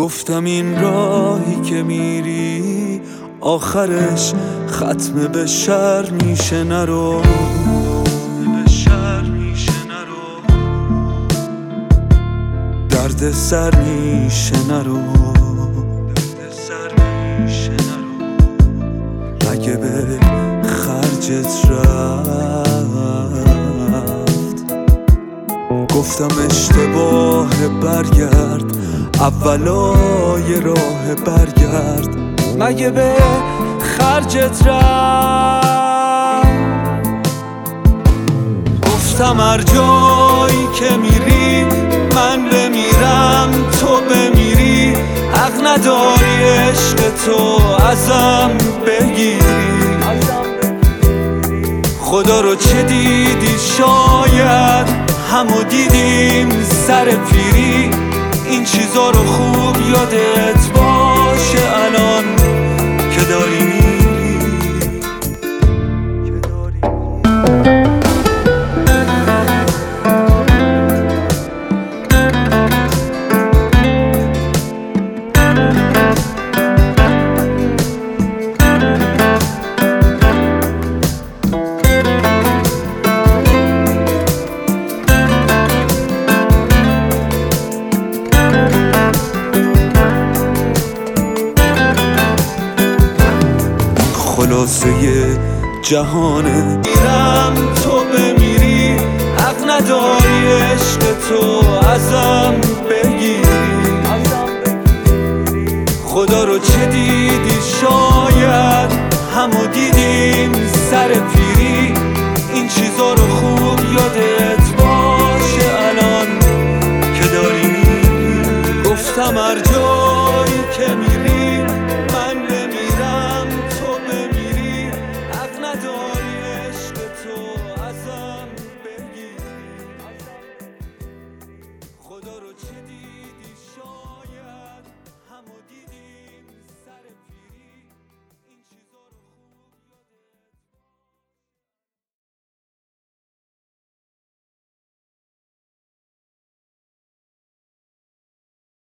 گفتم این راهی که میری آخرش ختم به شر میشه، نرو درد سر میشه، نرو اگه به خرجت رفت. گفتم اشتباه برگرد، اولای راه برگرد، مگه به خرجت رفت. گفتم هر جایی که میری من بمیرم تو بمیری، حق نداری عشق تو ازم بگیری. خدا رو چه دیدی شاید همو دیدیم سر پیری، این چیزا رو خوب یادت باشه الان که داری میری. خلاصه جهانه میرم تو بمیری، حق نداری عشق تو ازم بگیری. خدا رو چه دیدی شاید همو دیدیم سر پیری، این چیزا رو خوب یادت باشه الان که داری میری. گفتم